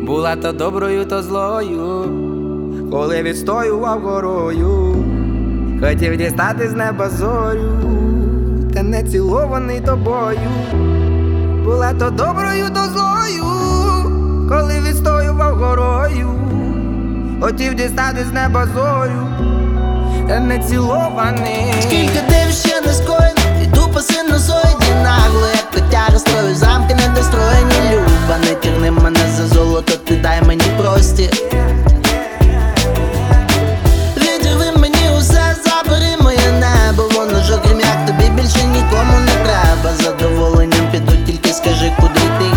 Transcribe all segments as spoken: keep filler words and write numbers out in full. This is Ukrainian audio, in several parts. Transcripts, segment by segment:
Була то доброю, то злою, коли відстоював горою, хотів дістати з неба зорю, та не цілований тобою. Була то доброю, то злою, коли відстоював горою, хотів дістати з неба зорю, та не цілований. Скільки див ще не скоєно, іду по синусоїді нагло, як котяра строю, замки недостроєні. Люба, не тягни мене за золото, ти дай мені простір. Відірви мені усе, забери моє небо, воно ж окрім як тобі більше нікому не треба. Задоволенням піду, тільки скажи, куди йти.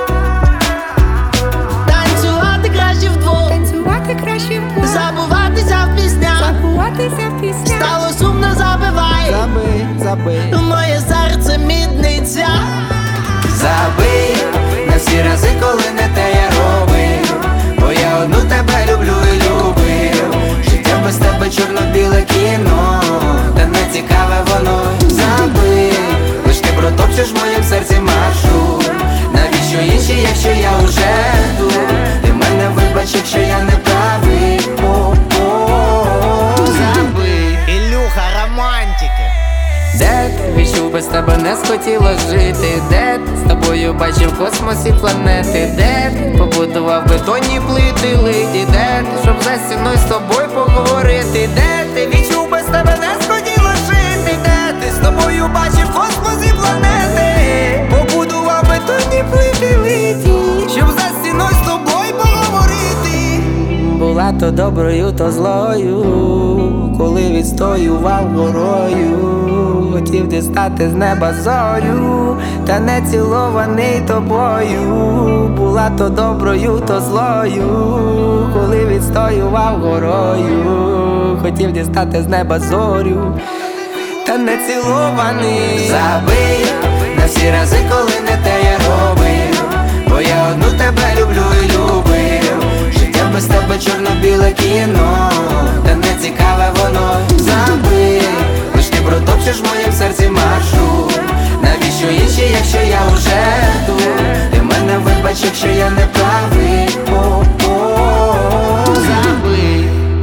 Танцювати краще вдвох, Танцювати краще вдвох, забуватися в піснях, забуватися в піснях. стало сумно, забивай, Забий, забий, моє серце мідниця. забий на всі рази, коли не те я робив, бо я одну тебе люблю і любив. Життя без тебе чорно-біле кіно, та не цікаве воно. Забий, лиш ти протопчеш в моїм серці маршрут. Навіщо інші, якщо я уже тут? Ти мене вибач, якщо я не правий. О-о-о, забий. Ілюха, романтики. Де ти відчув, без тебе не схотіло жити? Де ти з тобою бачив космос і планети? Де ти побудував бетонні плити литі? Де ти, щоб за стіною з тобою поговорити? Де ти відчув, без тебе не схотіло жити? Де ти з тобою бачив космос і планети? Побудував бетонні плити литі, щоб за стіною з тобою поговорити. Була то доброю, то злою, коли відстоював горою, хотів дістати з неба зорю, та не цілований тобою. Була то доброю, то злою, коли відстоював горою, хотів дістати з неба зорю, та не цілований. Забий на всі рази, коли не те я робив, бо я одну тебе люблю і любив. Життя без тебе чорно-біле кіно, та не цікаве воно. Забий, лиш ти протопчеш в моїм серці маршрут. Навіщо інші, якщо я уже тут? Ти мене вибач, якщо я не правий. О-о-о, забий.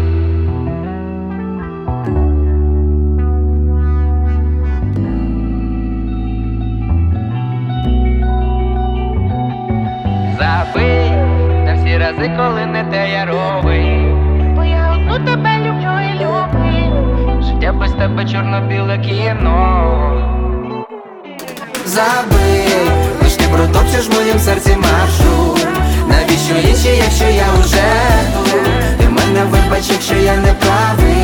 Забий на всі рази, коли не те я робив, Бо я одну тебе люблю і люблю. життя без тебе чорно-біле кіно. Забий, лиш ти протопчеш в моїм серці маршрут. Навіщо інші, якщо я уже тут? Ти мене вибач, якщо я не правий.